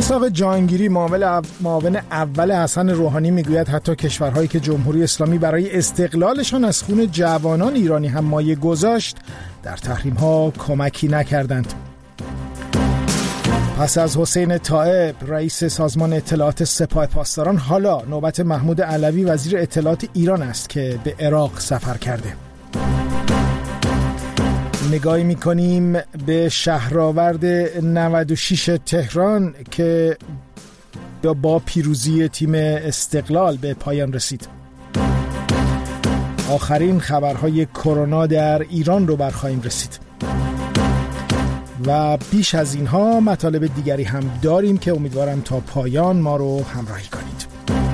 میثاق جهانگیری معاون اول حسن روحانی میگوید حتی کشورهایی که جمهوری اسلامی برای استقلالشان از خون جوانان ایرانی هم مایه گذاشت در تحریم‌ها کمکی نکردند. پس از حسین طائب رئیس سازمان اطلاعات سپاه پاسداران، حالا نوبت محمود علوی وزیر اطلاعات ایران است که به عراق سفر کرده. نگاهی می‌کنیم به شهرآورد 96 تهران که با پیروزی تیم استقلال به پایان رسید. آخرین خبرهای کرونا در ایران رو برخواهیم رسید و بیش از اینها مطالب دیگری هم داریم که امیدوارم تا پایان ما رو همراهی کنید.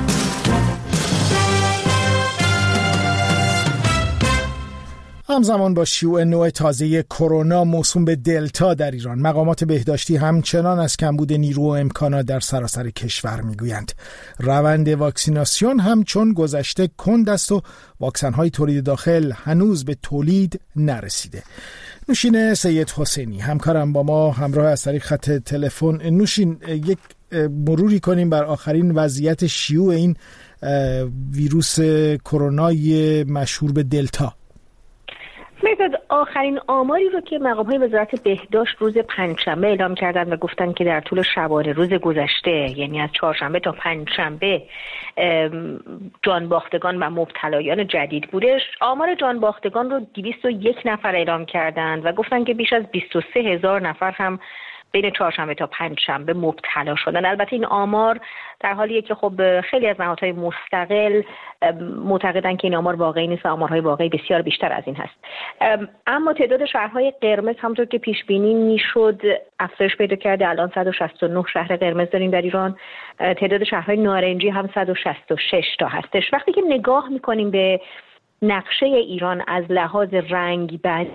همزمان با شیوع نوع تازه کرونا موسوم به دلتا در ایران، مقامات بهداشتی همچنان از کمبود نیرو و امکانات در سراسر کشور میگویند. روند واکسیناسیون همچون گذشته کند است و واکسن‌های تولید داخل هنوز به تولید نرسیده. نوشین سید حسینی همکارم با ما همراه از طریق خط تلفن. نوشین، یک مروری کنیم بر آخرین وضعیت شیوع این ویروس کرونای مشهور به دلتا. مثل آخرین آماری رو که مقام‌های وزارت بهداشت روز پنجشنبه اعلام کردن و گفتن که در طول شبانه روز گذشته، یعنی از چهارشنبه تا پنجشنبه، جانباختگان و مبتلایان جدید بودش. آمار جانباختگان رو 201 نفر اعلام کردند و گفتن که بیش از 23,000 نفر هم بین چهارشنبه تا پنجشنبه مبتلا شدن. البته این آمار در حالیه که خب خیلی از نهادهای مستقل معتقدن که این آمار واقعی نیست و آمارهای واقعی بسیار بیشتر از این هست. اما تعداد شهرهای قرمز همونطور که پیش بینی میشد افزایش پیدا کرده. الان 169 شهر قرمز داریم در ایران. تعداد شهرهای نارنجی هم 166 تا هستش. وقتی که نگاه میکنیم به نقشه ایران از لحاظ رنگ بندی،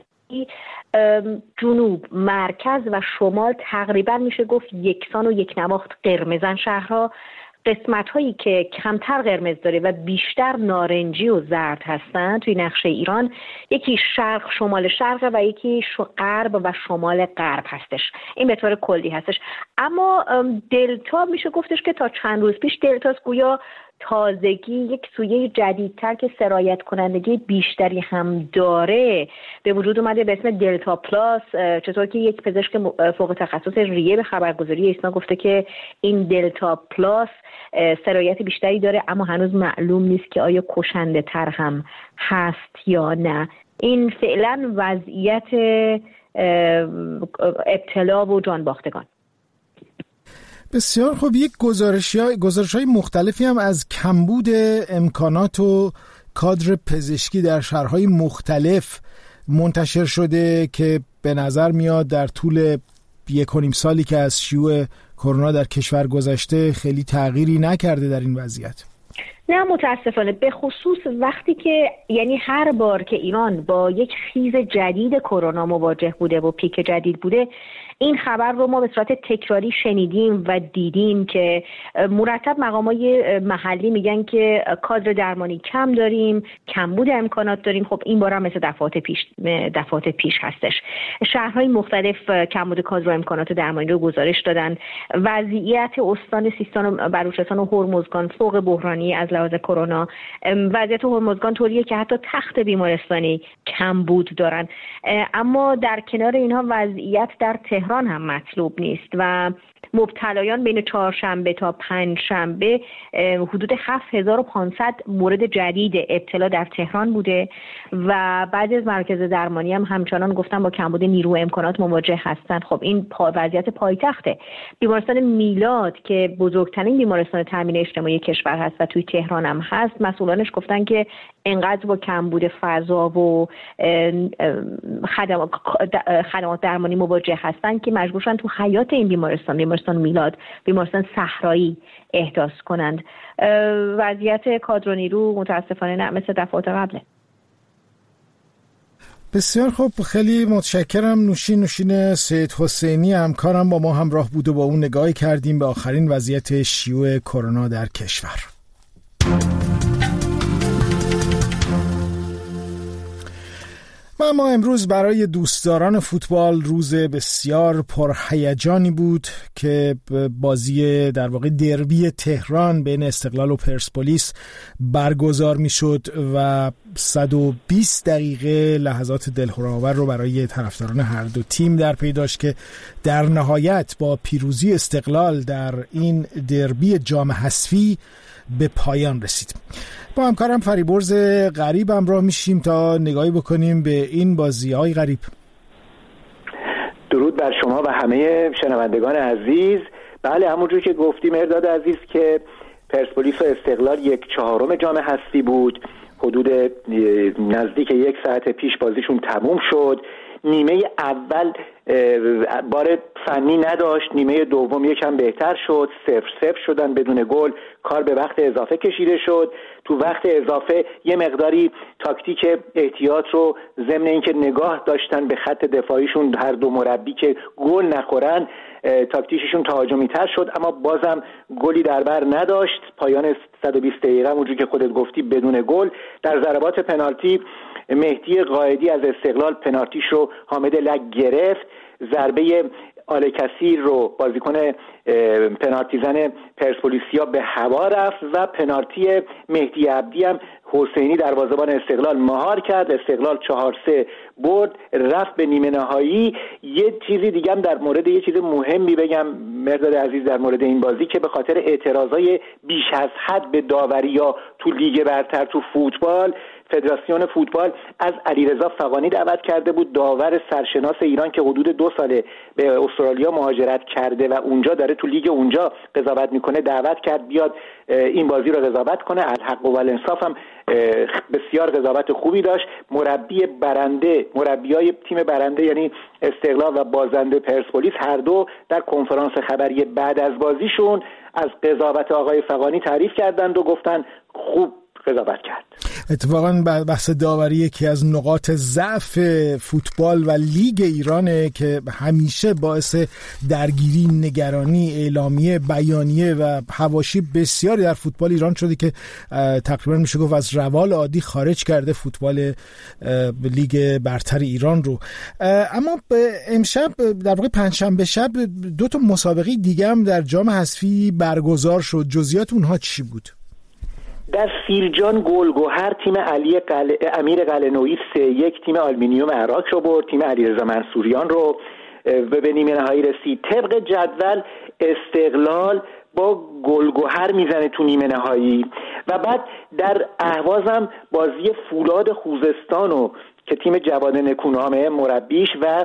جنوب، مرکز و شمال تقریبا میشه گفت یکسان و یک نواخت قرمزن شهرها. قسمت هایی که کمتر قرمز داره و بیشتر نارنجی و زرد هستن توی نقشه ایران، یکی شرق شمال شرق و یکی غرب و شمال غرب هستش. این به طور کلی هستش. اما دلتا میشه گفتش که تا چند روز پیش دلتاس گویا تازگی، یک سویه جدیدتر که سرایت کنندگی بیشتری هم داره به وجود اومده به اسم دلتا پلاس. چطور که یک پزشک فوق تخصص ریه به خبرگزاری ایسنا گفته که این دلتا پلاس سرایت بیشتری داره، اما هنوز معلوم نیست که آیا کشنده تر هم هست یا نه. این فعلا وضعیت ابتلا و جانباختگان. بسیار خوب. یک گزارش‌های مختلفی هم از کمبود امکانات و کادر پزشکی در شهرهای مختلف منتشر شده که به نظر میاد در طول 1.5 سالی که از شیوع کرونا در کشور گذشته خیلی تغییری نکرده در این وضعیت. نه متاسفانه، به خصوص وقتی که یعنی هر بار که ایران با یک خیز جدید کرونا مواجه بوده و پیک جدید بوده، این خبر رو ما به صورت تکراری شنیدیم و دیدیم که مرتب مقامای محلی میگن که کادر درمانی کم داریم، کمبود امکانات داریم. خب این بار هم مثل دفعات پیش هستش. شهرهای مختلف کمبود کادر و امکانات درمانی رو گزارش دادن. وضعیت استان سیستان و بلوچستان و هرمزگان فوق بحرانی از لحاظ کرونا. وضعیت هرمزگان طوریه که حتی تخت بیمارستانی کمبود دارن. اما در کنار اینها وضعیت در تهران هم مطلوب نیست و مبتلایان بین چهارشنبه تا پنجشنبه حدود 7500 مورد جدید ابتلا در تهران بوده و بعضی از مراکز درمانی هم همچنان گفتن با کمبود نیرو و امکانات مواجه هستند. خب این وضعیت پایتخته. بیمارستان میلاد که بزرگترین بیمارستان تامین اجتماعی کشور هست و توی تهران هم هست، مسئولانش گفتن که انقدر با کمبود فضا و خدمات درمانی مواجه هستن که مجبورشن تو حیات این بیمارستان میلاد، بیمارستان صحرایی احداث کنند. وضعیت کادر و نیرو متاسفانه نه مثل دفعات قبله. بسیار خوب، خیلی متشکرم. نوشین سید حسینی همکارم با ما همراه بود و با اون نگاهی کردیم به آخرین وضعیت شیوع کرونا در کشور. اما امروز برای دوستداران فوتبال روز بسیار پرهیجانی بود که بازی در واقع دربی تهران بین استقلال و پرسپولیس برگزار میشد و 120 دقیقه لحظات دلهره‌آور رو برای طرفداران هر دو تیم در پی داشت که در نهایت با پیروزی استقلال در این دربی جام حذفی به پایان رسید. با همکارم فریبرز غریب همراه میشیم تا نگاهی بکنیم به این بازی‌های غریب. درود بر شما و همه شنوندگان عزیز. بله، همونجور که گفتیم مرداد عزیز که پرسپولیس و استقلال 1/4 جام حذفی بود. حدود نزدیک 1 ساعت پیش بازیشون تموم شد. نیمه اول بار فنی نداشت، نیمه دوم یکم بهتر شد، 0-0 شدن بدون گل، کار به وقت اضافه کشیده شد. تو وقت اضافه یه مقداری تاکتیک احتیاط رو ضمن اینکه نگاه داشتن به خط دفاعیشون هر دو مربی که گل نخورن، تاکتیکشون تهاجمی تر شد، اما بازم گلی در بر نداشت. پایان 120 دقیقه اونجوری که خودت گفتی بدون گل. در ضربات پنالتی مهدی قائدی از استقلال پنالتیش رو حامد لک گرفت، ضربه آل کثیر رو بازیکن پنالتی زن پرسپولیسیا به هوا رفت و پنالتی مهدی عبدی هم حسینی دروازه‌بان استقلال مهار کرد. استقلال 4-3 برد، رفت به نیمه نهایی. یه چیزی دیگه هم در مورد یه چیز مهمی بگم مرداد عزیز در مورد این بازی که به خاطر اعتراضای بیش از حد به داوری یا تو لیگ برتر تو فوتبال، فدراسیون فوتبال از علیرضا فغانی دعوت کرده بود، داور سرشناس ایران که حدود 2 ساله به استرالیا مهاجرت کرده و اونجا داره تو لیگ اونجا قضاوت میکنه، دعوت کرد بیاد این بازی رو قضاوت کنه. الحق و الانصاف هم بسیار قضاوت خوبی داشت. مربیای تیم برنده یعنی استقلال و بازنده پرسپولیس هر دو در کنفرانس خبری بعد از بازیشون از قضاوت آقای فغانی تعریف کردند و گفتن خوب قضاوت کرد. اتفاقا بحث داوری یکی از نقاط ضعف فوتبال و لیگ ایرانه که همیشه باعث درگیری، نگرانی، اعلامیه، بیانیه و حواشی بسیاری در فوتبال ایران شده که تقریبا میشه گفت از روال عادی خارج کرده فوتبال لیگ برتر ایران رو. اما امشب در واقع پنجشنبه شب 2 تا مسابقه دیگه هم در جام حذفی برگزار شد. جزئیات اونها چی بود؟ در سیرجان گلگهر تیم امیر قلعه‌نویی 3-1 تیم آلومینیوم عراق رو برد، تیم علیرضا منصوریان رو به نیمه نهایی رسید. طبق جدول استقلال با گلگهر میزنه تو نیمه نهایی و بعد در اهواز هم بازی فولاد خوزستانو که تیم جواد نکونامه مربیش و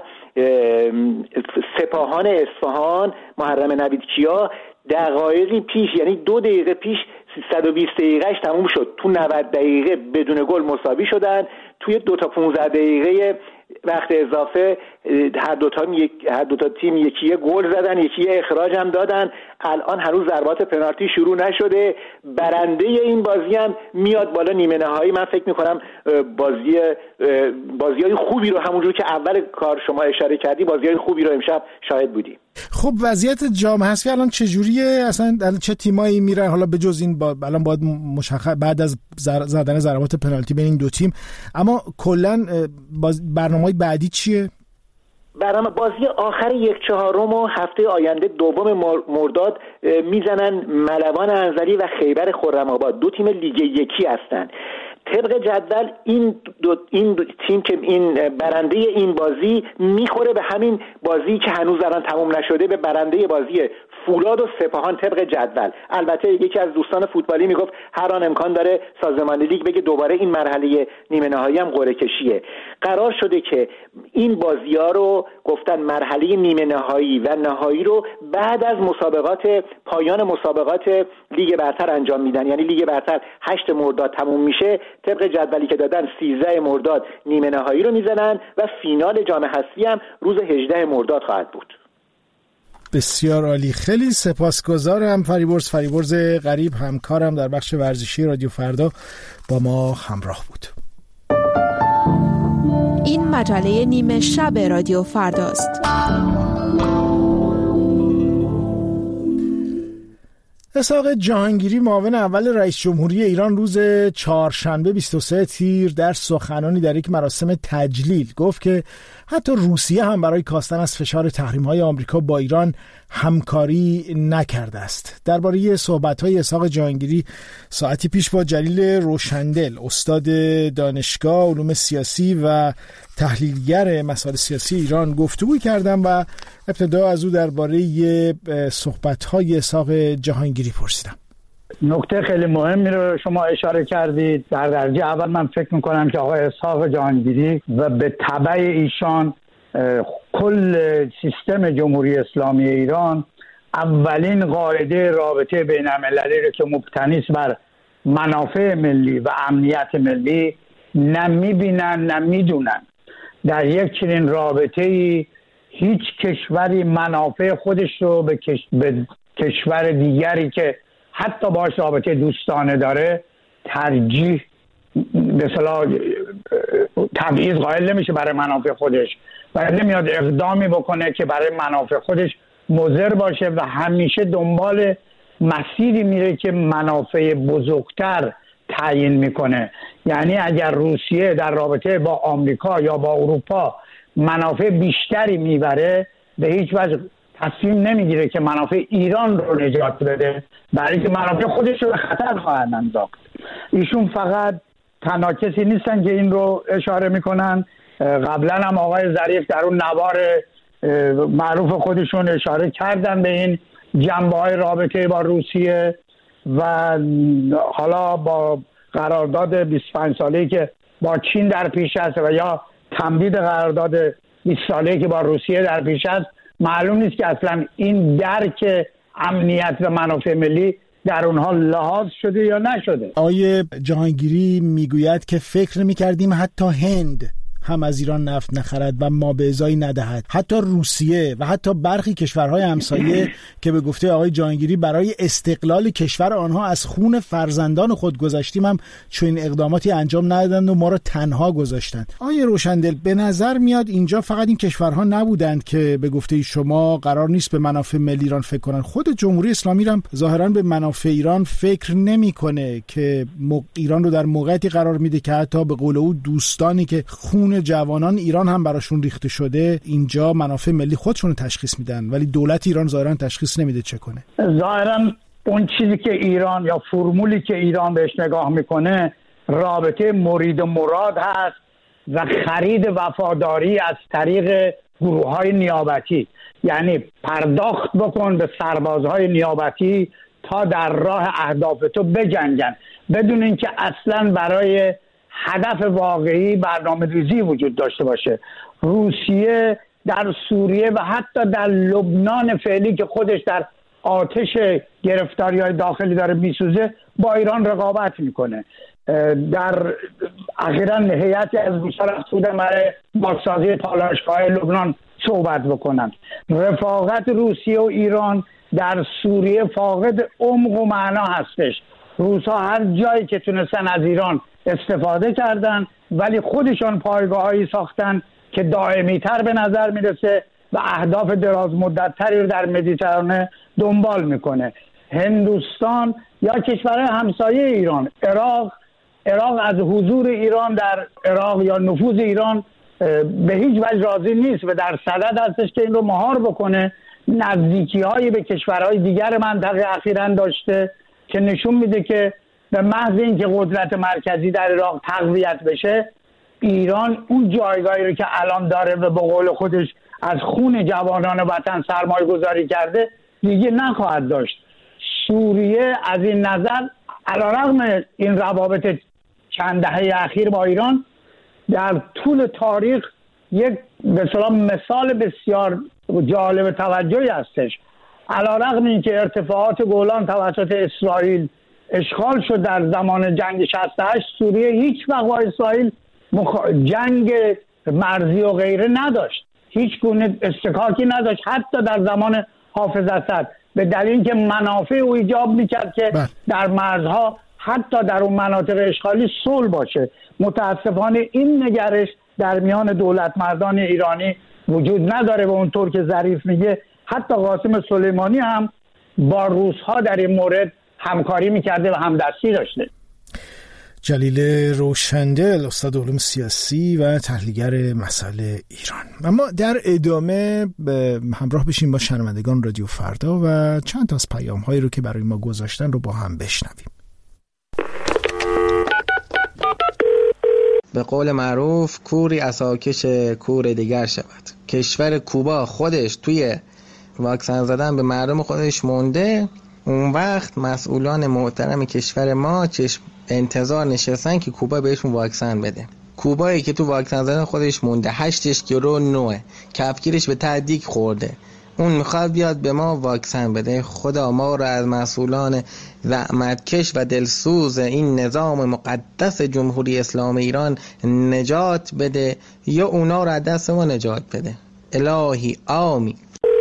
سپاهان اصفهان محرم نویدکیا دقایقی پیش، یعنی 2 دقیقه پیش 120 دقیقهش تموم شد، تو 90 دقیقه بدون گل مساوی شدن. توی 2 تا 15 دقیقه وقت اضافه هر دو تا تیم یکی گل زدن، یکی اخراج هم دادن. الان هنوز ضربات پنالتی شروع نشده. برنده این بازی هم میاد بالا نیمه نهایی. من فکر میکنم بازی‌های خوبی رو همونجور که اول کار شما اشاره کردی، بازی‌های خوبی رو امشب شاهد بودیم. خب وضعیت جام حذفی الان چجوریه؟ اصلا چه تیمایی میرن حالا به جز این الان باید مشخص بعد از زدن ضربات پنالتی بین این 2 تیم، اما کلا برنامه‌های بعدی چیه؟ برنامه بازی آخر 1/4 هفته آینده 2 مرداد میزنن ملوان انزلی و خیبر خرم‌آباد، 2 تیم لیگ یکی هستن. طبق جدول این دو تیم که این برنده این بازی میخوره به همین بازی که هنوز الان تموم نشده، به برنده بازی فولاد و سپاهان طبق جدول. البته یکی از دوستان فوتبالی میگفت هر آن امکان داره سازمان لیگ بگه دوباره این مرحله نیمه نهایی هم قرعه کشیه. قرار شده که این بازی‌ها رو گفتن مرحله نیمه نهایی و نهایی رو بعد از پایان مسابقات لیگ برتر انجام میدن. یعنی لیگ برتر 8 مرداد تموم میشه، طبق جدولی که دادن 13 مرداد نیمه نهایی رو میزنن و فینال جام حذفی هم روز 18 مرداد خواهد بود. بسیار عالی، خیلی سپاسگزارم فریبرز غریب، همکارم در بخش ورزشی رادیو فردا، با ما همراه بود. این مجله نیمه شب رادیو فرداست. اسحاق جهانگیری معاون اول رئیس جمهوری ایران روز چهارشنبه 23 تیر در سخنانی در یک مراسم تجلیل گفت که حتی روسیه هم برای کاستن از فشار تحریم‌های آمریکا با ایران همکاری نکرده است. درباره صحبت‌های اسحاق جهانگیری ساعتی پیش با جلیل روشندل، استاد دانشگاه علوم سیاسی و تحلیلگر مسائل سیاسی ایران گفتگو کردم و ابتدا از او درباره صحبت‌های اسحاق جهانگیری پرسیدم. نکته خیلی مهمی رو شما اشاره کردید. در درجه اول من فکر میکنم که آقای اسحاق جهانگیری و به تبع ایشان کل سیستم جمهوری اسلامی ایران اولین قاعده رابطه بین المللی رو که مبتنی است بر منافع ملی و امنیت ملی نه میبینن نه میدونن. در یک چنین رابطه‌ای هیچ کشوری منافع خودش رو به کشور دیگری که حتی باش رابطه دوستانه داره ترجیح به اصطلاح تبعیض قائل نمیشه برای منافع خودش و نمیاد اقدامی بکنه که برای منافع خودش مضر باشه و همیشه دنبال مسیری میره که منافع بزرگتر تعیین میکنه. یعنی اگر روسیه در رابطه با آمریکا یا با اروپا منافع بیشتری میبره به هیچ وجه تصمیم نمیگیره که منافع ایران رو نجات بده، برای که منافع خودش رو به خطر خواهد انداخت. ایشون فقط تنها کسی نیستن که این رو اشاره میکنن. قبلا هم آقای ظریف در اون نوار معروف خودشون اشاره کردن به این جنبه‌های رابطه با روسیه و حالا با قرارداد 25 ساله‌ای که با چین در پیش است و یا تمدید قرارداد 20 ساله‌ای که با روسیه در پیش است، معلوم نیست که اصلا این درک امنیت و منافع ملی در اونها لحاظ شده یا نشده. آقای جهانگیری میگوید که فکر می‌کردیم حتی هند هم از ایران نفت نخرد و ما به ازایی ندهد، حتی روسیه و حتی برخی کشورهای همسایه که به گفته آقای جهانگیری برای استقلال کشور آنها از خون فرزندان خود گذاشتیم هم چون اقداماتی انجام ندادند و ما را تنها گذاشتند. آقای روشندل، به نظر میاد اینجا فقط این کشورها نبودند که به گفته شما قرار نیست به منافع ملی ایران فکر کنن، خود جمهوری اسلامی هم ظاهرا به منافع ایران فکر نمیکنه که ایران رو در موقعیتی قرار میده که حتی به قول او دوستانی که خون جوانان ایران هم براشون ریخته شده اینجا منافع ملی خودشون رو تشخیص میدن، ولی دولت ایران ظاهرا تشخیص نمیده چه کنه. ظاهرا اون چیزی که ایران یا فرمولی که ایران بهش نگاه میکنه رابطه مرید و مراد هست و خرید وفاداری از طریق گروه‌های نیابتی، یعنی پرداخت بکن به سربازهای نیابتی تا در راه اهداف تو بجنگن بدون اینکه اصلا برای هدف واقعی برنامه‌ریزی وجود داشته باشه. روسیه در سوریه و حتی در لبنان فعلی که خودش در آتش گرفتاری‌های داخلی داره میسوزه با ایران رقابت میکنه. در اخیراً هیئتی از روس‌ها رفتن برای بازسازی پالایشگاه لبنان صحبت بکنن. رفاقت روسیه و ایران در سوریه فاقد عمق و معنا هستش. روس‌ها هر جایی که تونستن از ایران استفاده کردن ولی خودشان پایگاه‌هایی ساختن که دائمی‌تر به نظر میرسه و اهداف دراز مدت‌تری رو در مدیترانه دنبال میکنه. هندوستان یا کشورهای همسایه ایران، عراق از حضور ایران در عراق یا نفوذ ایران به هیچ وجه راضی نیست و در صدد هستش که این رو مهار بکنه. نزدیکی‌هایی به کشورهای دیگر منطقه اخیراً داشته که نشون میده که به محض اینکه قدرت مرکزی در عراق تقویت بشه ایران اون جایگاهی رو که الان داره و به قول خودش از خون جوانان وطن سرمایه گذاری کرده دیگه نخواهد داشت. سوریه از این نظر علیرغم این روابط چند دهه اخیر با ایران در طول تاریخ یک به اصطلاح مثال بسیار جالب توجهی هستش. علیرغم اینکه ارتفاعات گولان توسط اسرائیل اشغال شد در زمان جنگ 68 سوریه هیچ وقت با اسرائیل جنگ مرزی و غیره نداشت، هیچ گونه استکاکی نداشت حتی در زمان حافظ اسد، به دلیل که منافع او ایجاب میکرد که در مرزها حتی در اون مناطق اشغالی صلح باشه. متاسفانه این نگرش در میان دولت مردان ایرانی وجود نداره و اونطور که ظریف میگه حتی قاسم سلیمانی هم با روس‌ها در این مورد همکاری میکرده و همدستی داشته. جلیل روشندل، استاد علوم سیاسی و تحلیلگر مسائل ایران. اما در ادامه همراه بشیم با شنوندگان رادیو فردا و چند تا از پیام‌هایی رو که برای ما گذاشتن رو با هم بشنویم. به قول معروف کوری عصاکش کور دیگر شود. کشور کوبا خودش توی واکسن زدن به مردم خودش مونده، اون وقت مسئولان محترم کشور ما انتظار نشستن که کوبا بهشون واکسن بده. کوبایی که تو واکسن زدن خودش مونده، 8 کیلو 9 کفگیرش به تعدیق خورده، اون میخواد بیاد به ما واکسن بده. خدا ما رو از مسئولان زحمتکش و دلسوز این نظام مقدس جمهوری اسلامی ایران نجات بده یا اونا رو از دست ما نجات بده. الهی آمین.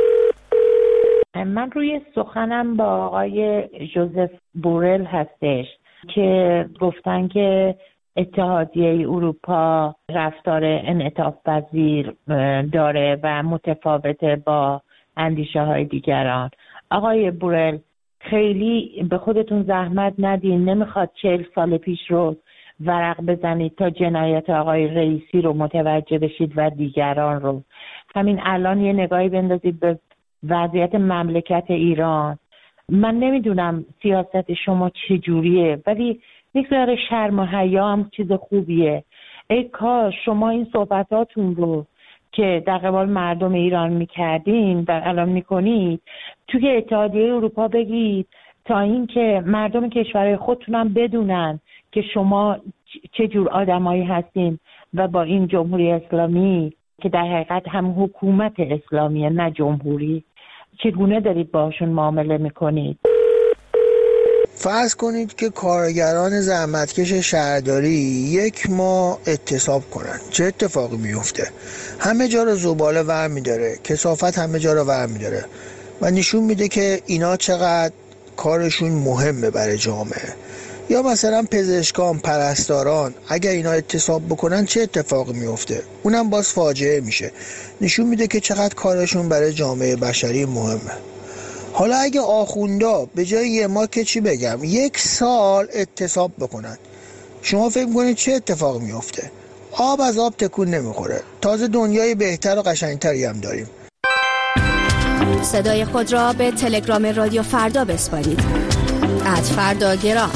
من روی سخنم با آقای جوزف بورل هستش که گفتن که اتحادیه اروپا رفتار انعطاف پذیر داره و متفاوته با اندیشه های دیگران. آقای بورل، خیلی به خودتون زحمت ندین، نمیخواد 40 سال پیش رو ورق بزنید تا جنایت آقای رئیسی رو متوجه بشید و دیگران رو. همین الان یه نگاهی بندازید به وضعیت مملکت ایران. من نمیدونم سیاست شما چجوریه، ولی میگذاره شرم و حیا هم چیز خوبیه. ای کاش شما این صحبتاتون رو که در قبال مردم ایران میکردین در الان میکنید توی اتحادیه اروپا بگید، تا اینکه مردم کشورهای خودتون هم بدونن که شما چه جور آدمایی هستین و با این جمهوری اسلامی که در حقیقت هم حکومت اسلامیه نه جمهوری، چگونه دارید باشون معامله میکنید. فرض کنید که کارگران زحمتکش شهرداری 1 ماه اعتصاب کنن، چه اتفاقی میفته؟ همه جا رو زباله ور میداره، کثافت همه جا رو ور میداره و نشون میده که اینا چقدر کارشون مهمه برای جامعه. یا مثلا پزشکان، پرستاران، اگر اینا اعتصاب بکنن چه اتفاقی میفته؟ اونم باز فاجعه میشه، نشون میده که چقدر کارشون برای جامعه بشری مهمه. حالا اگه آخوندا به جای 1 ماه که چی بگم 1 سال اعتصاب بکنن، شما فکر میکنید چه اتفاق میفته؟ آب از آب تکون نمیخوره، تازه دنیای بهتر و قشنگتری هم داریم. صدای خود را به تلگرام رادیو فردا بسپارید. @فرداگرام.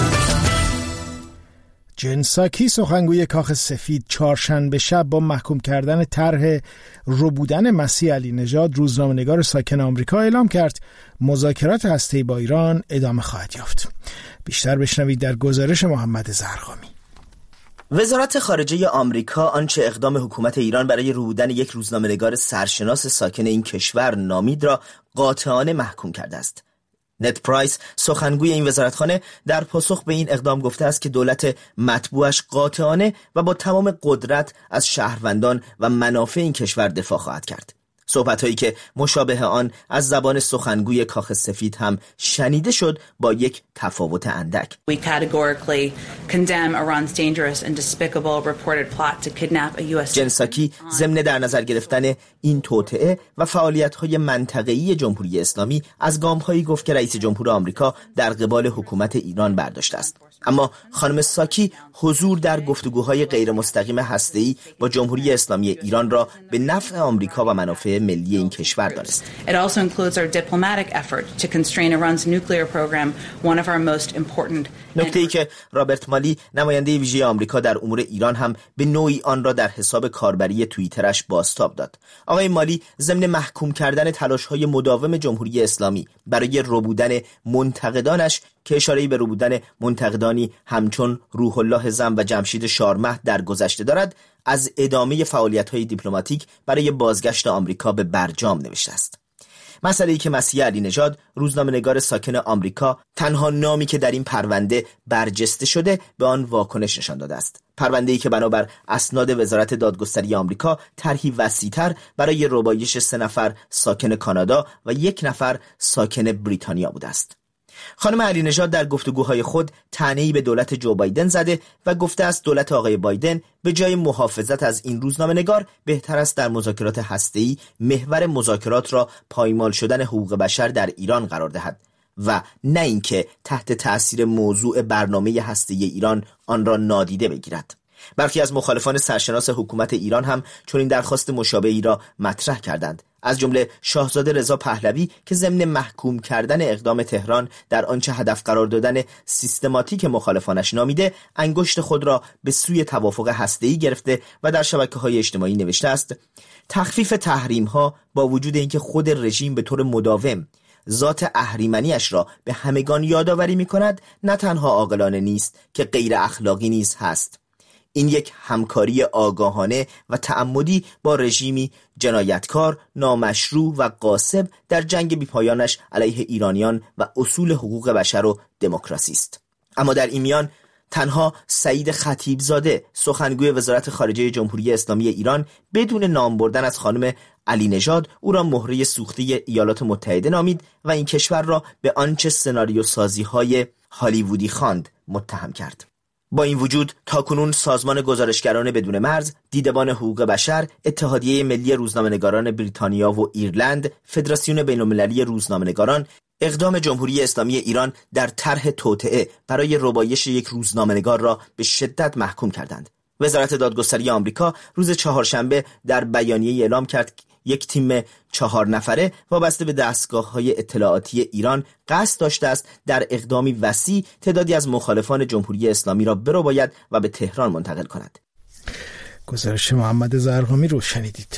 جن ساکی، سخنگوی کاخ سفید، چهارشنبه شب با محکوم کردن طرح ربودن مسیح علی نژاد، روزنامه‌نگار ساکن آمریکا اعلام کرد مذاکرات هسته‌ای با ایران ادامه خواهد یافت. بیشتر بشنوید در گزارش محمد زرقامی. وزارت خارجه آمریکا آنچه اقدام حکومت ایران برای ربودن یک روزنامه‌نگار سرشناس ساکن این کشور نامید را قاطعانه محکوم کرده است. نت پرایس، سخنگوی این وزارتخانه، در پاسخ به این اقدام گفته است که دولت مطبوعش قاطعانه و با تمام قدرت از شهروندان و منافع این کشور دفاع خواهد کرد. صحبت‌هایی که مشابه آن از زبان سخنگوی کاخ سفید هم شنیده شد با یک تفاوت اندک. We categorically condemn Iran's dangerous and despicable reported plot to kidnap a US. جن ساکی ضمن در نظر گرفتن این توطئه و فعالیت‌های منطقه‌ای جمهوری اسلامی از گام‌هایی گفت که رئیس جمهور آمریکا در قبال حکومت ایران برداشته است. اما خانم ساکی حضور در گفتگوهای غیر مستقیم هسته‌ای با جمهوری اسلامی ایران را به نفع آمریکا و منافع ملی این کشور دانست. It also includes our diplomatic effort to constrain Iran's nuclear program, one of our most important. نکته‌ای که رابرت مالی، نماینده ویژه آمریکا در امور ایران، هم به نوعی آن را در حساب کاربری توییترش بازتاب داد. آقای مالی ضمن محکوم کردن تلاش‌های مداوم جمهوری اسلامی برای ربودن منتقدانش، که اشاره‌ای به ربودن منتقدانی همچون روح الله زم و جمشید شارمهد در گذشته دارد، از ادامه فعالیت‌های دیپلماتیک برای بازگشت آمریکا به برجام نوشته است. مسئله‌ای که مسیح علی نژاد، روزنامه‌نگار ساکن آمریکا، تنها نامی که در این پرونده برجسته شده، به آن واکنش نشان داده است. پرونده‌ای که بنابر اسناد وزارت دادگستری آمریکا طرحی وسیع‌تر برای ربایش 3 نفر ساکن کانادا و 1 نفر ساکن بریتانیا بوده است. خانم علی نژاد در گفتگوهای خود طعنه‌ای به دولت جو بایدن زده و گفته است دولت آقای بایدن به جای محافظت از این روزنامه‌نگار بهتر است در مذاکرات هسته‌ای محور مذاکرات را پایمال شدن حقوق بشر در ایران قرار دهد و نه اینکه تحت تأثیر موضوع برنامه هسته‌ای ایران آن را نادیده بگیرد. برخی از مخالفان سرشناس حکومت ایران هم چنین درخواست مشابهی را مطرح کردند، از جمله شاهزاده رضا پهلوی که ضمن محکوم کردن اقدام تهران در آنچه هدف قرار دادن سیستماتیک مخالفانش نامیده، انگشت خود را به سوی توافق هسته‌ای گرفته و در شبکه‌های اجتماعی نوشته است: تخفیف تحریم‌ها با وجود اینکه خود رژیم به طور مداوم ذات اهریمنیش را به همگان یادآوری می‌کند، نه تنها عاقلانه نیست که غیر اخلاقی نیز هست. این یک همکاری آگاهانه و تعمدی با رژیمی جنایتکار، نامشروع و غاصب در جنگ بیپایانش علیه ایرانیان و اصول حقوق بشر و دموکراسی است. اما در این میان تنها سعید خطیبزاده، سخنگوی وزارت خارجه جمهوری اسلامی ایران، بدون نام بردن از خانم علی نژاد او را مهره سوخته ایالات متحده نامید و این کشور را به آنچه سناریو سازی های هالیوودی خواند متهم کرد. با این وجود تاکنون سازمان گزارشگران بدون مرز، دیدبان حقوق بشر، اتحادیه ملی روزنامه‌نگاران بریتانیا و ایرلند، فدراسیون بین‌المللی روزنامه‌نگاران اقدام جمهوری اسلامی ایران در طرح توطئه برای ربایش یک روزنامه‌نگار را به شدت محکوم کردند. وزارت دادگستری آمریکا روز چهارشنبه در بیانیه اعلام کرد یک تیم 4 نفره وابسته به دستگاه‌های اطلاعاتی ایران قصد داشته است در اقدامی وسیع تعدادی از مخالفان جمهوری اسلامی را برباید و به تهران منتقل کند. گزارش محمد زرقامی رو شنیدید.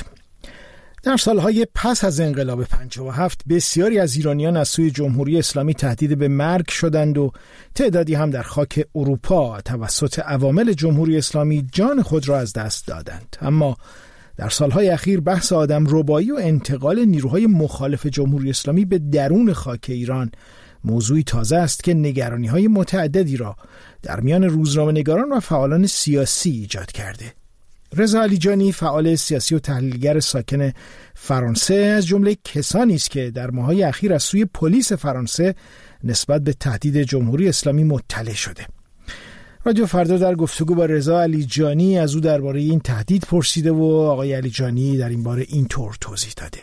در سالهای پس از انقلاب 57 بسیاری از ایرانیان از سوی جمهوری اسلامی تهدید به مرگ شدند و تعدادی هم در خاک اروپا توسط عوامل جمهوری اسلامی جان خود را از دست دادند. اما در سالهای اخیر بحث آدمربایی و انتقال نیروهای مخالف جمهوری اسلامی به درون خاک ایران موضوعی تازه است که نگرانی‌های متعددی را در میان روزنامه‌نگاران و فعالان سیاسی ایجاد کرده. رضا علیجانی، فعال سیاسی و تحلیلگر ساکن فرانسه، از جمله کسانی است که در ماه‌های اخیر از سوی پلیس فرانسه نسبت به تهدید جمهوری اسلامی مطلع شده. رادیو فردا در گفتگو با رضا علیجانی از او درباره این تهدید پرسیده و آقای علیجانی در این باره اینطور توضیح داده.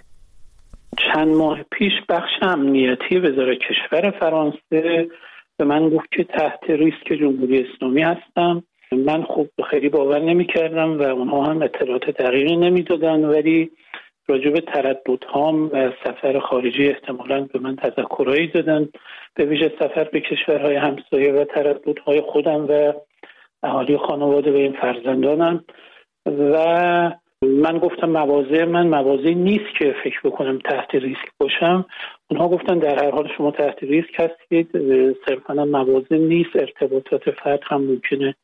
چند ماه پیش بخش امنیتی وزارت کشور فرانسه به من گفت که تحت ریسک جمهوری اسلامی هستم. من خب خیلی باور نمی کردم و اونها هم اطلاعات دقیقی نمی دادن، ولی راجع به ترددهام و سفر خارجی احتمالاً به من تذکرهایی دادن، به ویژه سفر به کشورهای همسایه و ترددهای خودم و اهالی خانواده و این فرزندانم. و من گفتم مواضع نیست که فکر بکنم تحت ریسک باشم. اونها گفتن در هر حال شما تحت ریسک هستید، صرفاً مواضع نیست، ارتباطات فرد هم ممکنه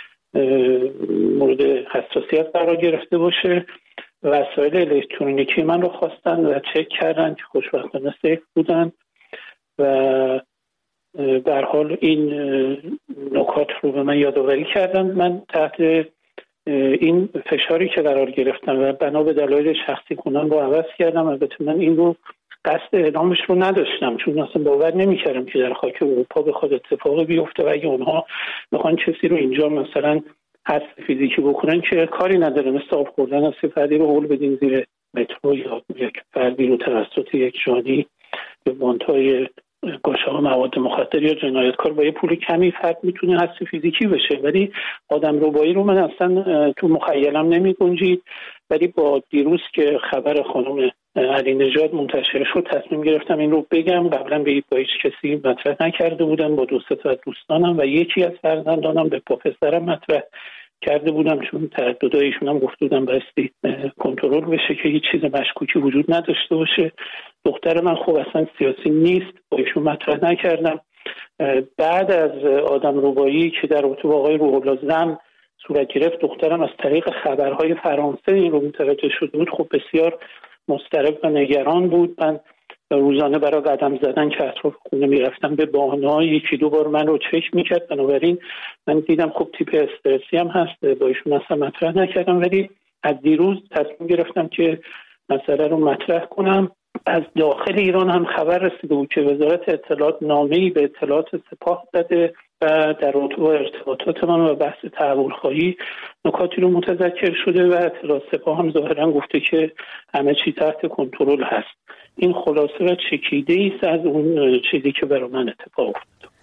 مورد حساسیت قرار گرفته باشه. وسایل الکترونیکی من رو خواستن و چک کردن که خوشبختانه سیف بودن و در حال این نکات رو به من یادآوری کردن. من تحت این فشاری که قرار گرفتم و بنا به دلایل شخصی کنان رو عوض کردم. البته من این رو قصد اعلامش رو نداشتم، چون اصلا باور نمی‌کردم که در خاک اروپا بخواد اتفاقی بیفته و اگه اونها بخوان کسی رو اینجا مثلا حذف فیزیکی بکنن که کاری نداره، مثل آب خوردن از فردی رو هول بدین زیر مترو یا یک فردی رو توسط یک جانی به بانت‌های گشا و مواد مخدر یا جنایتکار با یه پول کمی فرد میتونه حذف فیزیکی بشه، ولی آدمربایی رو من اصلا تو مخیلم نمی‌گنجید. ولی با دیروز که خبر خانم علی نژاد منتشر شد تصمیم گرفتم این رو بگم. قبلا با هیچ کسی مطرح نکرده بودم، با 2 تا دوستانم و یکی از فرزندانم به پسرم مطرح کرده بودم، چون ترددایشون هم گفته بودم بایستی کنترل بشه که هیچ چیز مشکوکی وجود نداشته باشه. دختر من خب اصلا سیاسی نیست، با ایشون مطرح نکردم. بعد از آدمربایی که در رابطه با آقای روح الله زم صورت گرفت، دخترم از طریق خبرهای فرانسه این رو متوجه شده بود. خب بسیار مضطرب و نگران بود. من روزانه برای قدم زدن که اطراف خونه میرفتم به بهانه‌ای 1-2 بار من رو چک میکرد. بنابراین من دیدم خب تیپ استرسی هم هست، با ایشون اصلا مطرح نکردم، ولی از دیروز تصمیم گرفتم که مسئله رو مطرح کنم. از داخل ایران هم خبر رسیده بود که وزارت اطلاعات نامه‌ای به اطلاعات سپاه داده و در رابطه با ارتباطات من و بحث تحول‌خواهی نکاتی رو متذکر شده و اطلاعات سپاه هم ظاهراً گفته که همه چی تحت کنترل هست. این خلاصه و چکیده است از اون چیزی که برای من اتفاق افتاد.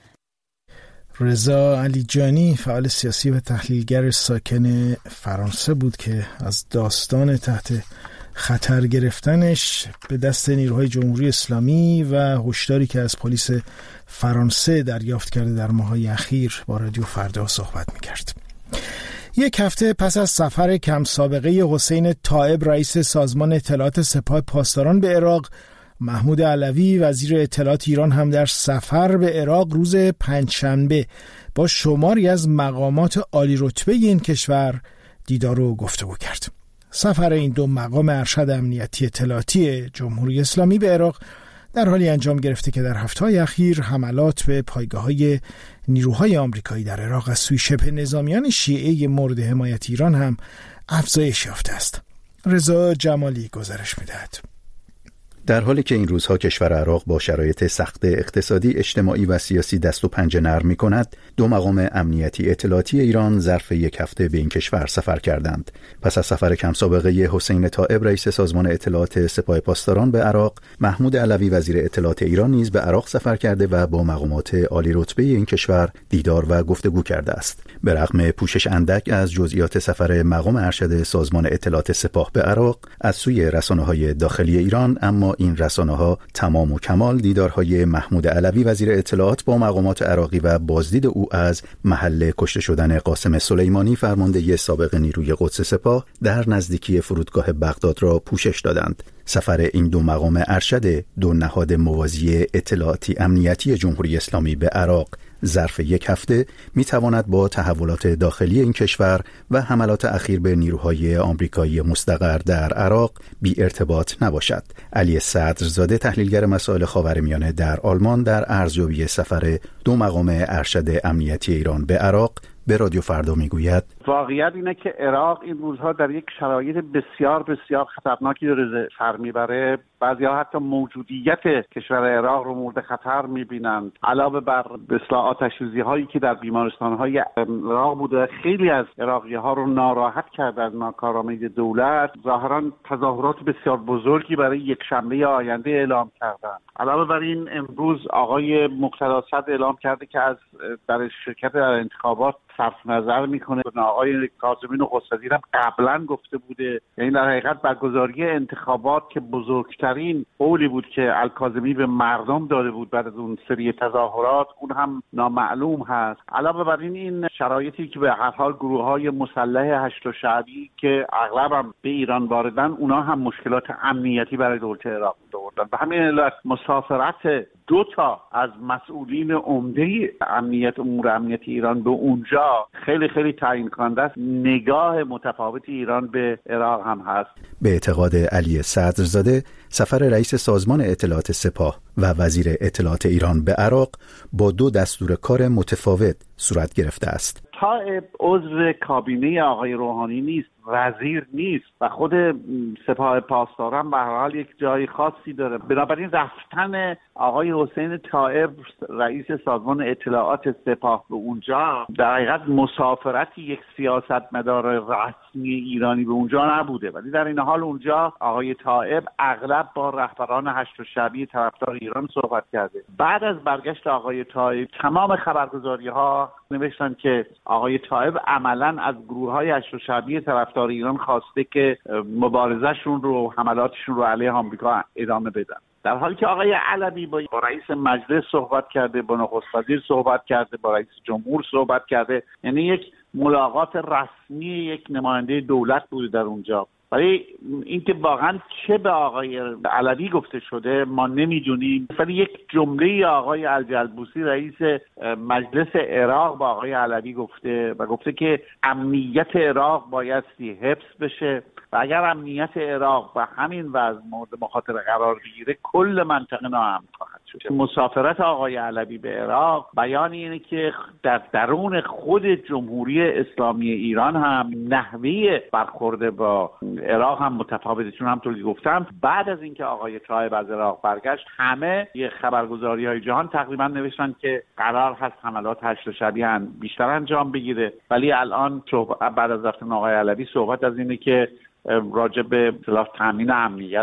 رضا علیجانی فعال سیاسی و تحلیلگر ساکن فرانسه بود که از داستان تحت خطر گرفتنش به دست نیروهای جمهوری اسلامی و هشداری که از پلیس فرانسه دریافت کرده در ماه‌های اخیر با رادیو فردا صحبت می‌کرد. یک هفته پس از سفر کم سابقه حسین طائب رئیس سازمان اطلاعات سپاه پاسداران به عراق، محمود علوی وزیر اطلاعات ایران هم در سفر به عراق روز پنجشنبه با شماری از مقامات عالی رتبه این کشور دیدار و گفتگو کرد. سفر این دو مقام ارشد امنیتی اطلاعاتی جمهوری اسلامی به عراق در حالی انجام گرفته که در هفته‌های اخیر حملات به پایگاه‌های نیروهای آمریکایی در عراق از سوی شبه نظامیان شیعه مورد حمایت ایران هم افزایش یافته است. رضا جمالی گزارش می‌دهد. در حالی که این روزها کشور عراق با شرایط سخت اقتصادی، اجتماعی و سیاسی دست و پنجه نرم می‌کند، دو مقام امنیتی اطلاعاتی ایران ظرف یک هفته به این کشور سفر کردند. پس از سفر کم سابقه حسین طائب رئیس سازمان اطلاعات سپاه پاسداران به عراق، محمود علوی وزیر اطلاعات ایران نیز به عراق سفر کرده و با مقامات عالی رتبه این کشور دیدار و گفتگو کرده است. به رغم پوشش اندک از جزئیات سفر مقام ارشد سازمان اطلاعات سپاه به عراق از سوی رسانه‌های داخلی ایران، اما این رسانه‌ها تمام و کمال دیدارهای محمود علوی وزیر اطلاعات با مقامات عراقی و بازدید او از محل کشته شدن قاسم سلیمانی فرمانده سابق نیروی قدس سپاه در نزدیکی فرودگاه بغداد را پوشش دادند. سفر این دو مقام ارشد دو نهاد موازی اطلاعاتی امنیتی جمهوری اسلامی به عراق ظرف یک هفته میتواند با تحولات داخلی این کشور و حملات اخیر به نیروهای آمریکایی مستقر در عراق بی ارتباط نباشد. علی صدرزاده تحلیلگر مسائل خاورمیانه در آلمان در ارزیابی سفر دو مقام ارشد امنیتی ایران به عراق به رادیو فردا میگوید واقعیت اینه که عراق این روزها در یک شرایط بسیار بسیار خطرناکی داره سر میبره. بعضی‌ها حتی موجودیت کشور عراق رو مورد خطر میبینند. علاوه بر آتش‌سوزی هایی که در بیمارستان‌های عراق بوده، خیلی از عراقی‌ها رو ناراحت کرد از ناکارآمدی دولت. ظاهراً تظاهرات بسیار بزرگی برای یک شنبه آینده اعلام کردند. علاوه بر این امروز آقای مقتدی صدر اعلام کرده که از در شرکت در انتخابات صرف نظر میکنه. آقای کاظمی نخست وزیر هم قبلا گفته بوده، یعنی در حقیقت برگزاری انتخابات که بزرگترین قولی بود که الکاظمی به مردم داده بود بعد از اون سری تظاهرات، اون هم نامعلوم هست. علاوه بر این شرایطی که به هر حال گروه‌های مسلح هشت شعبی که اغلب هم به ایران واردن، اونا هم مشکلات امنیتی برای دولت عراق آوردن. به همین علت مسافرت دو تا از مسئولین عمده امور امنیتی ایران به اونجا خیلی خیلی تعیین کننده است. نگاه متفاوت ایران به عراق هم هست. به اعتقاد علی صدرزاده، سفر رئیس سازمان اطلاعات سپاه و وزیر اطلاعات ایران به عراق با دو دستور کار متفاوت صورت گرفته است. طائب عضو کابینه آقای روحانی نیست، وزیر نیست و خود سپاه پاسداران به هر حال یک جای خاصی داره. بنابراین رفتن آقای حسین طائب رئیس سازمان اطلاعات سپاه به اونجا در حقیقت مسافرتی یک سیاستمدار رسمی ایرانی به اونجا نبوده، ولی در این حال اونجا آقای طائب اغلب با رهبران هشت شعبی طرفدار ایران صحبت کرده. بعد از برگشت آقای طائب تمام خبرگزاری‌ها نوشتن که آقای طائب عملاً از گروه‌های هشت شعبی طرفدار ایران خواسته که مبارزه‌شون رو، حملاتشون رو علیه آمریکا ادامه بدن. در حالی که آقای علوی با رئیس مجلس صحبت کرده، با نخست وزیر صحبت کرده، با رئیس جمهور صحبت کرده، یعنی یک ملاقات رسمی یک نماینده دولت بوده در اونجا. ولی اینکه واقعا چه به آقای علوی گفته شده ما نمیدونیم. ولی یک جمله آقای الجلبوسی رئیس مجلس عراق با آقای علوی گفته و گفته که امنیت عراق بایستی حفظ بشه و اگر امنیت عراق و همین وضع مورد مخاطره قرار بگیره کل منطقه ناامن خواهد. شد. مسافرت آقای علوی به عراق بیان اینه که در درون خود جمهوری اسلامی ایران هم نحوه برخورد با عراق هم متفاوته، چون همونطور که گفتم بعد از اینکه آقای طایب از عراق برگشت همه یه خبرگزاری‌های جهان تقریبا نوشتن که قرار هست حملات هشت شبیه بیشتر انجام بگیره، ولی الان بعد از رفتن آقای علوی صحبت از اینه که راجع به تامین امنیت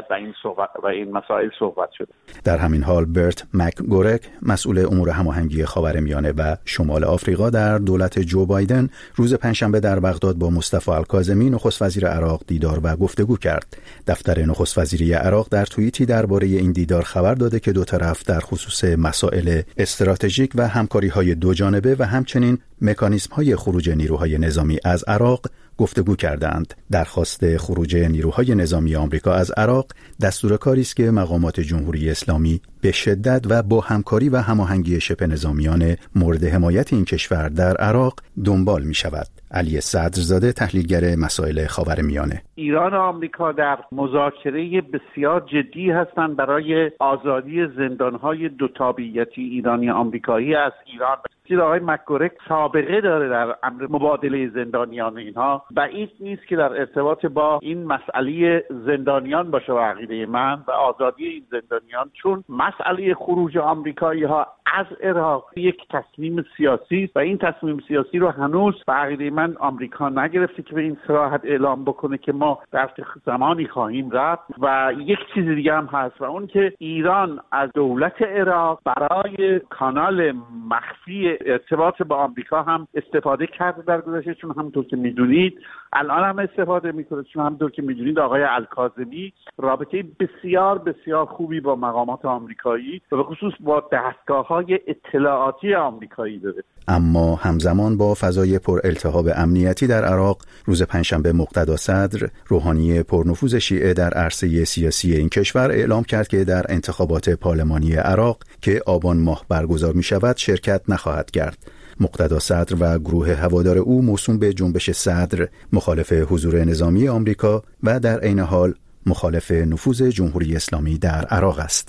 و این مسائل صحبت شده. در همین حال برت مکگورک مسئول امور هماهنگی خاورمیانه و شمال آفریقا در دولت جو بایدن روز پنجشنبه در بغداد با مصطفی الکاظمی نخست وزیر عراق دیدار و گفتگو کرد. دفتر نخست وزیری عراق در توییتی درباره این دیدار خبر داده که دو طرف در خصوص مسائل استراتژیک و همکاری‌های دو جانبه و همچنین مکانیزم‌های خروج نیروهای نظامی از عراق گفتگو کردند. درخواست خروج نیروهای نظامی آمریکا از عراق دستور کاری است که مقامات جمهوری اسلامی به شدت و با همکاری و هماهنگی شبه نظامیان مورد حمایت این کشور در عراق دنبال می شود. علی صدرزاده تحلیلگر مسائل خاورمیانه: ایران و آمریکا در مذاکره بسیار جدی هستند برای آزادی زندانهای دو تابعیتی ایرانی آمریکایی از ایران. آقای مکگورک سابقه داره در امر مبادله زندانیان اینها. بعید نیست که در ارتباط با این مسئله زندانیان باشه و عقیده من و آزادی این زندانیان، چون مسئله خروج آمریکایی ها از عراق یک تصمیم سیاسی است و این تصمیم سیاسی رو هنوز به عقیده من آمریکا نگرفته که به این صراحت اعلام بکنه که ما در زمانی خواهیم رفت. و یک چیز دیگه هم هست و اون که ایران از دولت عراق برای کانال مخفی ارتباط با آمریکا هم استفاده کرده در گذشته، چون همونطور که میدونید الان هم استفاده میکنه، چون همونطور که میدونید آقای الکاظمی رابطه بسیار بسیار خوبی با مقامات آمریکایی و به خصوص با دستگاه‌های اطلاعاتی آمریکایی داره. اما همزمان با فضای پر التهاب امنیتی در عراق، روز پنجشنبه مقتدا صدر، روحانی پرنفوذ شیعه در عرصه سیاسی این کشور، اعلام کرد که در انتخابات پارلمانی عراق که آبان ماه برگزار می شود شرکت نخواهد کرد. مقتدا صدر و گروه هوادار او موسوم به جنبش صدر مخالف حضور نظامی آمریکا و در عین حال مخالف نفوذ جمهوری اسلامی در عراق است.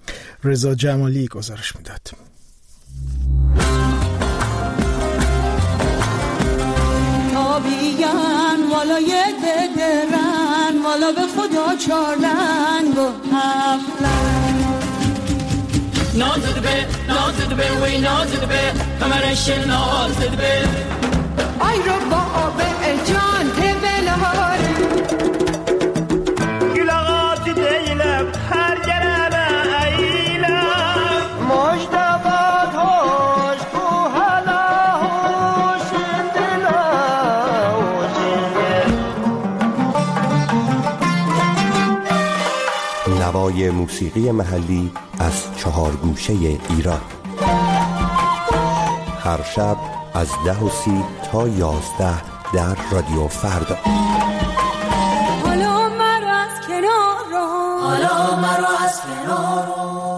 رضا جمالی گزارش میداد. تابیان والا یه ددرن والا به خدا چارلنگ و هفلن نازد به وی نازد به کمرش نازد به آی رو با آب جان تبلهار گلاغات دیلم هر گرم ایلم مجدبات هاش کو حلا هاش دلا نوای موسیقی محلی از 4 گوشه ایران، هر شب از 10:30 تا 11 در رادیو فردا. حالا مرا از کنار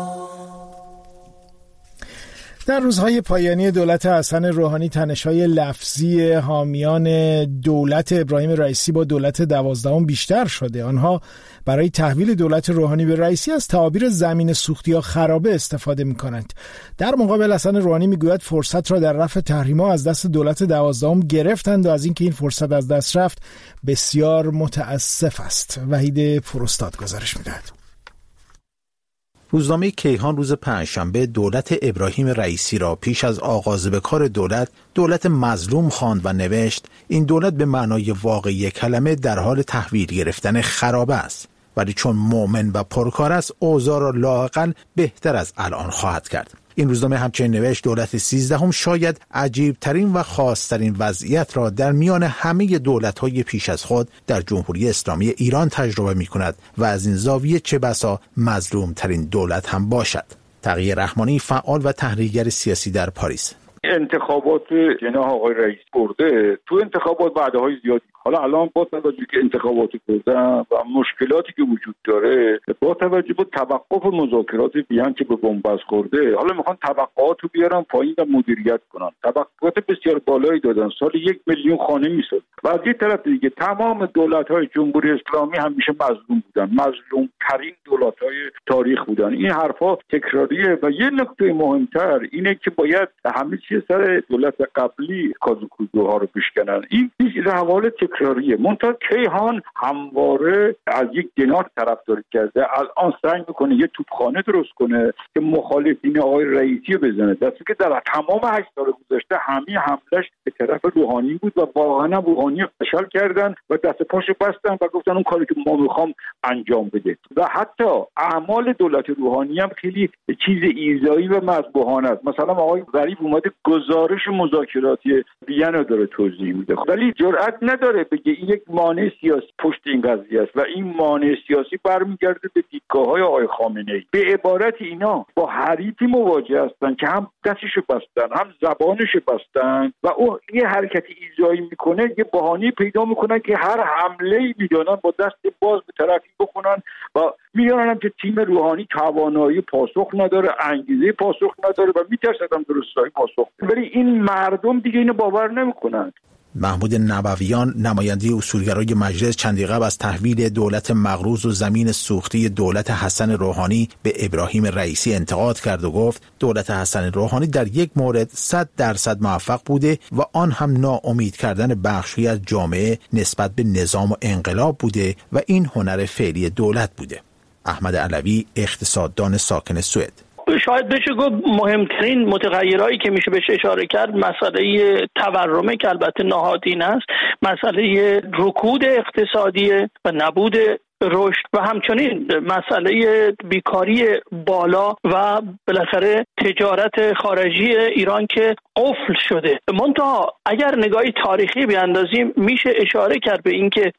در روزهای پایانی دولت حسن روحانی تنش‌های لفظی حامیان دولت ابراهیم رئیسی با دولت 12 بیشتر شده. آنها برای تحویل دولت روحانی به رئیسی از تعابیر زمین سوختی یا خرابه استفاده می‌کنند. در مقابل حسن روحانی میگوید فرصت را در رفع تحریم‌ها از دست دولت 12 گرفتند و از اینکه این فرصت از دست رفت بسیار متاسف است. وحید فرستاد گزارش می‌دهد. روزنامه کیهان روز پنجشنبه دولت ابراهیم رئیسی را پیش از آغاز به کار دولت مظلوم خواند و نوشت این دولت به معنای واقعی کلمه در حال تحویل گرفتن خرابه است، ولی چون مؤمن و پرکار است اوضاع را لااقل بهتر از الان خواهد کرد. این روزنامه همچنین نوشت دولت 13 شاید عجیبترین و خاصترین وضعیت را در میان همه دولت‌های پیش از خود در جمهوری اسلامی ایران تجربه می‌کند و از این زاویه چه بسا مظلومترین دولت هم باشد. تقی رحمانی فعال و تحلیلگر سیاسی در پاریس: انتخابات جناح آقای رئیس برده، تو انتخابات وعده‌های زیادی. حالا الان با توجه که انتخابات بردن و مشکلاتی که وجود داره، با توجه به توقف مذاکرات بیان که به بنبست خورده، حالا میخوان توقعات رو بیارن پایین و مدیریت کنن. توقعات بسیار بالایی دادن، سال 1 میلیون خانه میسازن. و از یه طرف دیگه تمام دولت‌های جمهوری اسلامی همیشه مظلوم بودن، مظلوم‌ترین دولت‌های تاریخ بودن. این حرفا تکراریه. و یه نکته مهمتر اینه که باید همه چیز سر دولت قبلی کازوکوزوها رو بشکنن. این روال تکراریه. منتها کیهان همواره از یک جناح طرفداری کرده، الان سعی میکنه یه توپخانه درست کنه که مخالفین آقای رئیسی بزنه، دستی که در تمام 8 سال گذشته همه حملش به طرف روحانی بود و واقعا روحانی فشل کردن و دست پاشو بستن و گفتن اون کاری که ما میخوام انجام بده. و حتی اعمال دولت روحانی هم خیلی چیز ایذایی و مذبوحانه است. مثلا آقای ظریف اومده گزارش مذاکراتی وین رو داره توضیح میده، ولی جرئت نداره بگه این یک مانع سیاسی پشت این قضیه است و این مانع سیاسی برمیگرده به دیدگاه‌های آقای خامنه‌ای. به عبارت اینا با حریفی مواجه هستن که هم دستشو بستن هم زبانشو بستن و او یه حرکتی ایذایی میکنه، یه بهانه پیدا میکنن که هر حمله‌ای میدونن با دست باز به طرفی بکنن و میدونن که تیم روحانی توانایی پاسخ نداره، انگیزه پاسخ نداره و میترسن درستایی پاسخ. ولی این مردم دیگه اینو باور نمیکنن. محمود نبویان نماینده اصولگرای مجلس چندی قبل از تحویل دولت مقروض و زمین سوختی دولت حسن روحانی به ابراهیم رئیسی انتقاد کرد و گفت دولت حسن روحانی در یک مورد 100% موفق بوده و آن هم ناامید کردن بخشی از جامعه نسبت به نظام و انقلاب بوده و این هنر فعلی دولت بوده. احمد علوی اقتصاددان ساکن سوئد: شاید بشه گفت مهمترین متغیرهایی که میشه بهش اشاره کرد مسئله تورمه که البته نهادین است، مسئله رکود اقتصادی و نبود رشد و همچنین مسئله بیکاری بالا و بالاخره تجارت خارجی ایران که قفل شده. منتها اگر نگاهی تاریخی بیاندازیم میشه اشاره کرد به اینکه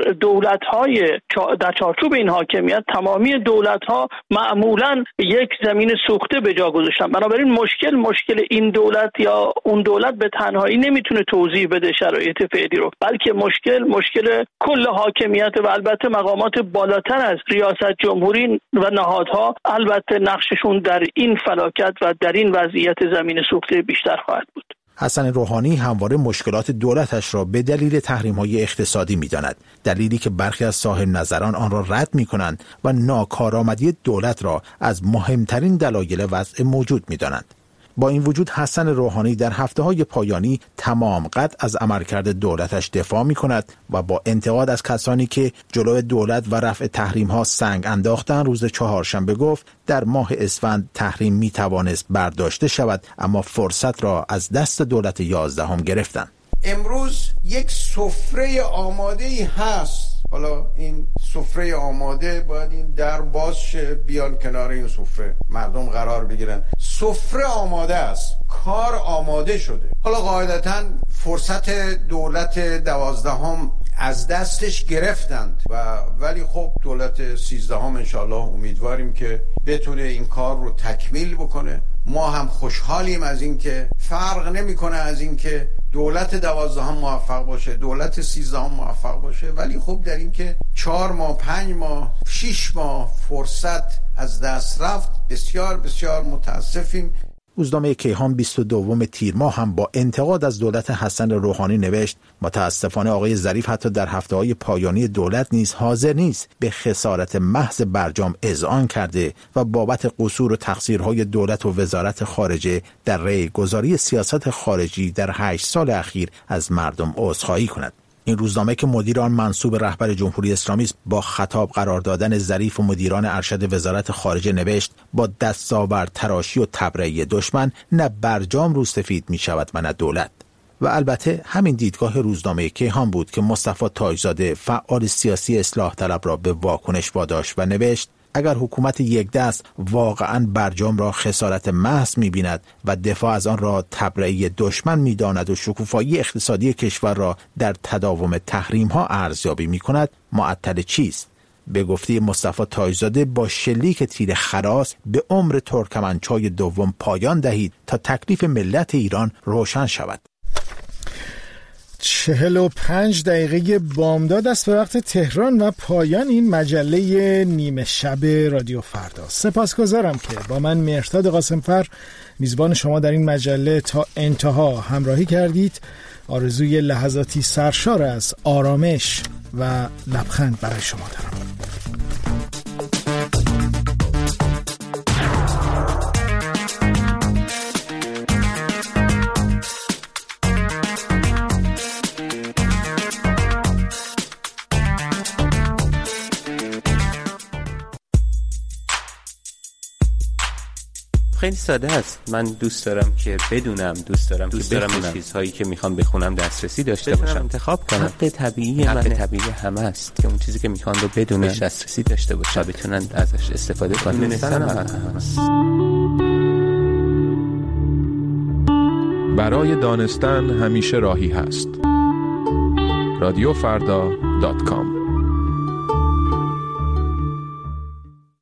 در چارچوب این حاکمیت تمامی دولت‌ها معمولاً یک زمین سوخته به جا گذاشتن. بنابراین مشکل این دولت یا اون دولت به تنهایی نمیتونه توضیح بده شرایط فعلی رو، بلکه مشکل کل حاکمیت و البته مقامات بالاتر از ریاست جمهوری و نهادها البته نقششون در این فلاکت و در این وضعیت زمین سوخته بیشتر خواهد بود. حسن روحانی همواره مشکلات دولتش را به دلیل تحریم‌های اقتصادی می‌داند، دلیلی که برخی از صاحب نظران آن را رد می‌کنند و ناکارآمدی دولت را از مهمترین دلایل وضع موجود می‌دانند. با این وجود حسن روحانی در هفته‌های پایانی تمام قد از عملکرد دولتش دفاع می‌کند و با انتقاد از کسانی که جلوی دولت و رفع تحریم‌ها سنگ انداختن روز چهارشنبه گفت در ماه اسفند تحریم می‌توانست برداشته شود، اما فرصت را از دست دولت 11 گرفتند. امروز یک سفره آماده‌ای هست. حالا این سفره آماده باید این در باز شه، بیان کنار این سفره مردم قرار بگیرن. سفره آماده است، کار آماده شده. حالا قاعدتاً فرصت دولت 12 از دستش گرفتند ولی خب دولت 13 انشالله امیدواریم که بتونه این کار رو تکمیل بکنه. ما هم خوشحالیم از این که فرق نمیکنه از این که دولت 12 موفق باشه، دولت 13 موفق باشه، ولی خب در این که 4 ماه، 5 ماه، 6 ماه فرصت از دست رفت بسیار بسیار متاسفیم. روزنامه کیهان 22 تیر ماه هم با انتقاد از دولت حسن روحانی نوشت متاسفانه آقای ظریف حتی در هفته‌های پایانی دولت نیز حاضر نیست به خسارت محض برجام اذعان کرده و بابت قصور و تقصیرهای دولت و وزارت خارجه در ریگذاری سیاست خارجی در 8 سال اخیر از مردم عذرخواهی کند. این روزنامه که مدیر آن منسوب رهبر جمهوری اسلامی است با خطاب قرار دادن ظریف و مدیران ارشد وزارت خارجه نوشت با دستاورد تراشی و تبرئه دشمن نه برجام روسفید می شود و نه دولت. و البته همین دیدگاه روزنامه کیهان بود که مصطفی تاجزاده فعال سیاسی اصلاح طلب را به واکنش واداشت و نوشت اگر حکومت یک دست واقعاً برجام را خسارت محض می‌بیند و دفاع از آن را تبرئه دشمن می‌داند و شکوفایی اقتصادی کشور را در تداوم تحریم‌ها ارزیابی می‌کند، معطل چیست؟ به گفته مصطفی تاجزاده با شلیک تیر خراس به عمر ترکمنچای دوم پایان دهید تا تکلیف ملت ایران روشن شود. 45 دقیقه بامداد است به وقت تهران و پایان این مجله نیمه شب رادیو فردا. سپاسگزارم که با من مهرداد قاسمفر میزبان شما در این مجله تا انتها همراهی کردید. آرزوی لحظاتی سرشار از آرامش و لبخند برای شما دارم. خیلی ساده است. من دوست دارم که بدونم، دوست دارم به چیزهایی که میخوام بخونم دسترسی داشته باشم، انتخاب کنم. حق طبیعی همه است که اون چیزی که میخوان رو بدونن دسترسی داشته باشن و بتونن ازش استفاده کنن. دونستن برای دانستن همیشه راهی هست. رادیوفردا.com